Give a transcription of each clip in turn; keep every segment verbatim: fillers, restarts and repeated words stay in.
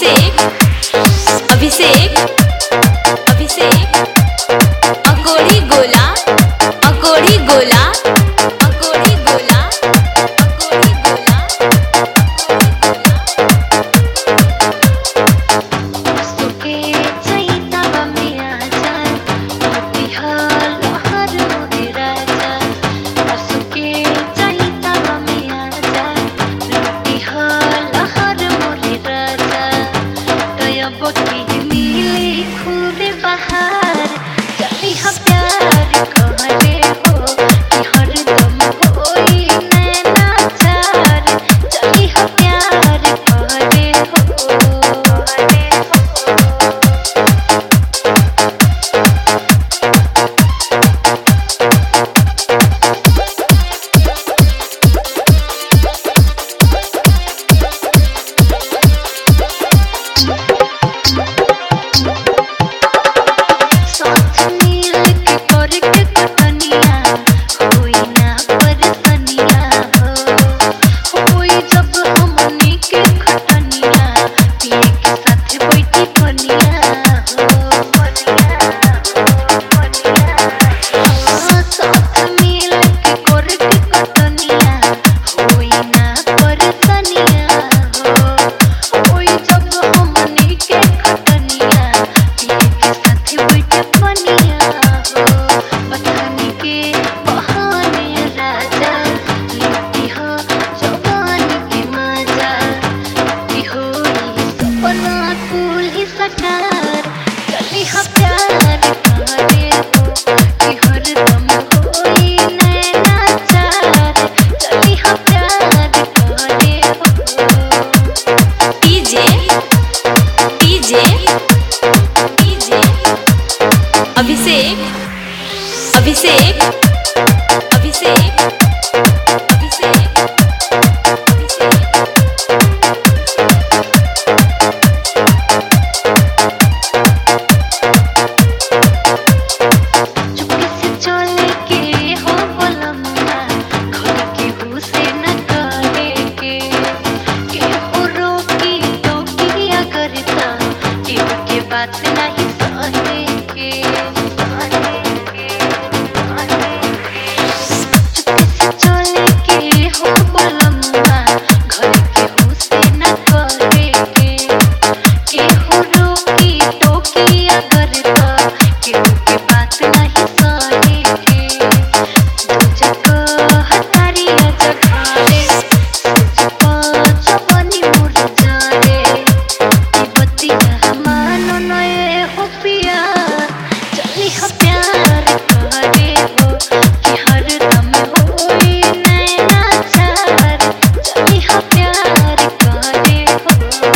अभिषेक अभिषेक अभिषेक अकोड़ी गोला अकोड़ी गोला अकोड़ी गोला अकोड़ी गोला सुके चैता में आजा होती हाल हर मोरे राजा सुके चैता में आजा रोटी हाल हर मोरे राजा तया बकी मिली खूब बहार चली हा प्यार कहरे हो कि हरदम होई नैना चार चली हा प्यार कहरे हो साथ मिल के कर के कटनिया होई ना परेशानिया हो होई जब हमनी के खटनिया पिए के साथ बैठी पनिया हो पनिया हो पनिया हाँ, साथ मिल के कर के कटनिया होई ना परेशानिया हो होई जब हमनी के खटनिया पिए के साथ बैठी पनिया हो बथानी के बहाने राजा लेती हो जवानी के मजा ती होई सपना कुल ही सकार चली हा प्यार करे हो कि हरदम होई नैना चार चली हा प्यार करे हो DJ DJ DJ Abhishek Abhishek Abhishek Abhishek चुपके से चले के हो बोलम्मा घर के हुसे न करे के के हो रोकी टोकी करता के के बात नहीं सहे के सहे के सहे के चुपके से चले के हो बोलम्मा घर के हुसे न करे के के हो रोकी टोकी करता के के बात नहीं सहे के दो जगह हतारिया जखारे सुजपा जवानी मोर जारे ई बतिया मानो नए हो पिया चली हा प्यार करे हो कि हरदम होई नैना चार चली हा प्यार करे हो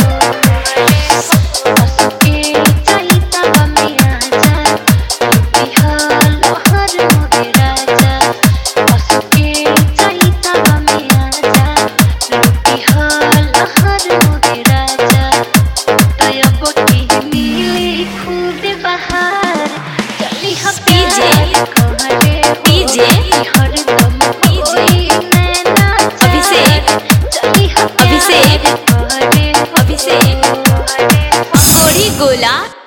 असुके चैता में आजा रोटी हाल हर मोरे राजा असुके चैता में आजा रोटी हाल हर मोरे राजा तया बकी मिली खूब बहार चली हा प्यार कहरे हो डीजे कि हरदम होई नैना अभिषेक चली हा अभिषेक प्यार कहरे हो अभिषेक अकोड़ी गोला